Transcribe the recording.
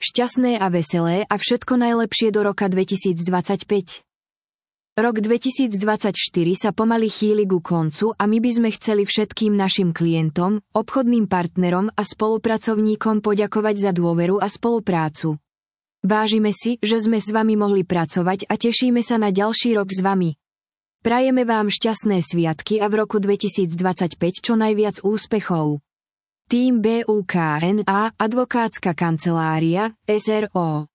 šťastné a veselé a všetko najlepšie do roka 2025. Rok 2024 sa pomaly chýli ku koncu a my by sme chceli všetkým našim klientom, obchodným partnerom a spolupracovníkom poďakovať za dôveru a spoluprácu. Vážime si, že sme s vami mohli pracovať a tešíme sa na ďalší rok s vami. Prajeme vám šťastné sviatky a v roku 2025 čo najviac úspechov. Tým BUKNA, advokátska kancelária, SRO.